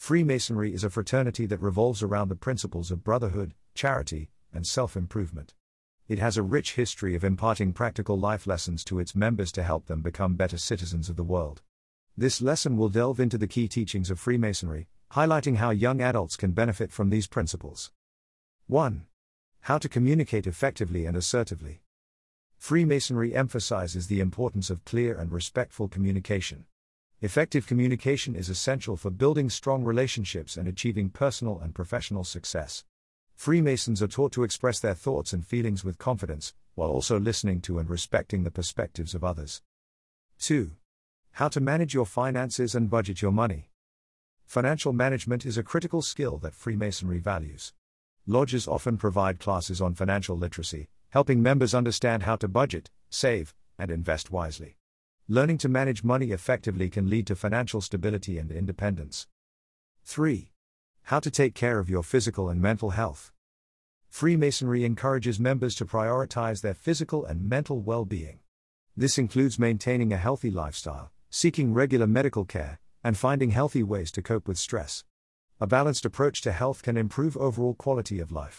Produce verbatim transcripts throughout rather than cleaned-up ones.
Freemasonry is a fraternity that revolves around the principles of brotherhood, charity, and self-improvement. It has a rich history of imparting practical life lessons to its members to help them become better citizens of the world. This lesson will delve into the key teachings of Freemasonry, highlighting how young adults can benefit from these principles. one. How to communicate effectively and assertively. Freemasonry emphasizes the importance of clear and respectful communication. Effective communication is essential for building strong relationships and achieving personal and professional success. Freemasons are taught to express their thoughts and feelings with confidence, while also listening to and respecting the perspectives of others. two. How to manage your finances and budget your money. Financial management is a critical skill that Freemasonry values. Lodges often provide classes on financial literacy, helping members understand how to budget, save, and invest wisely. Learning to manage money effectively can lead to financial stability and independence. three. How to take care of your physical and mental health. Freemasonry encourages members to prioritize their physical and mental well-being. This includes maintaining a healthy lifestyle, seeking regular medical care, and finding healthy ways to cope with stress. A balanced approach to health can improve overall quality of life.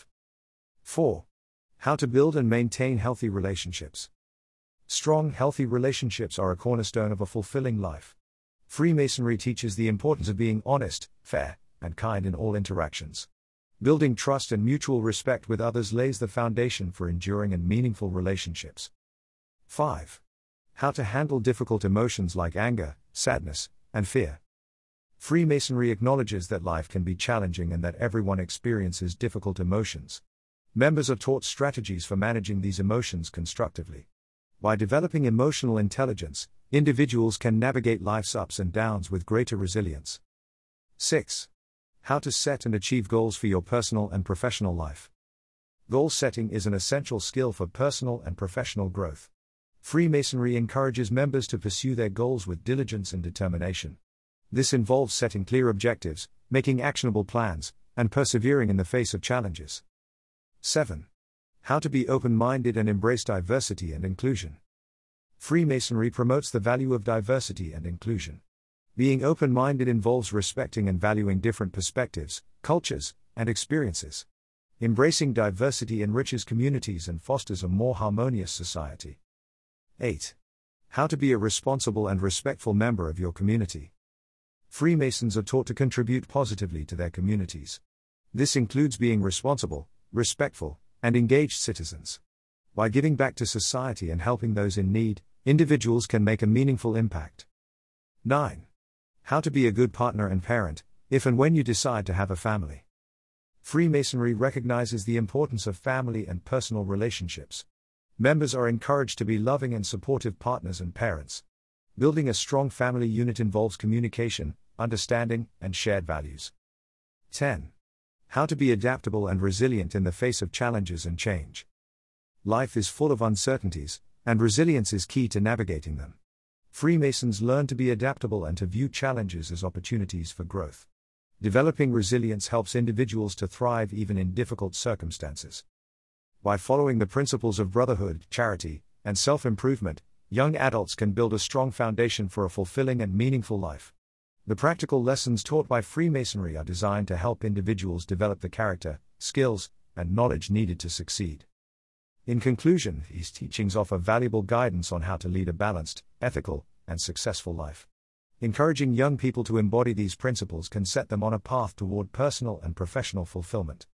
four. How to build and maintain healthy relationships. Strong, healthy relationships are a cornerstone of a fulfilling life. Freemasonry teaches the importance of being honest, fair, and kind in all interactions. Building trust and mutual respect with others lays the foundation for enduring and meaningful relationships. five. How to handle difficult emotions like anger, sadness, and fear. Freemasonry acknowledges that life can be challenging and that everyone experiences difficult emotions. Members are taught strategies for managing these emotions constructively. By developing emotional intelligence, individuals can navigate life's ups and downs with greater resilience. six. How to set and achieve goals for your personal and professional life. Goal setting is an essential skill for personal and professional growth. Freemasonry encourages members to pursue their goals with diligence and determination. This involves setting clear objectives, making actionable plans, and persevering in the face of challenges. seven. How to be open-minded and embrace diversity and inclusion. Freemasonry promotes the value of diversity and inclusion. Being open-minded involves respecting and valuing different perspectives, cultures, and experiences. Embracing diversity enriches communities and fosters a more harmonious society. eight. How to be a responsible and respectful member of your community. Freemasons are taught to contribute positively to their communities. This includes being responsible, respectful, and engaged citizens. By giving back to society and helping those in need, individuals can make a meaningful impact. nine. How to be a good partner and parent, if and when you decide to have a family. Freemasonry recognizes the importance of family and personal relationships. Members are encouraged to be loving and supportive partners and parents. Building a strong family unit involves communication, understanding, and shared values. ten. How to be adaptable and resilient in the face of challenges and change. Life is full of uncertainties, and resilience is key to navigating them. Freemasons learn to be adaptable and to view challenges as opportunities for growth. Developing resilience helps individuals to thrive even in difficult circumstances. By following the principles of brotherhood, charity, and self-improvement, young adults can build a strong foundation for a fulfilling and meaningful life. The practical lessons taught by Freemasonry are designed to help individuals develop the character, skills, and knowledge needed to succeed. In conclusion, these teachings offer valuable guidance on how to lead a balanced, ethical, and successful life. Encouraging young people to embody these principles can set them on a path toward personal and professional fulfillment.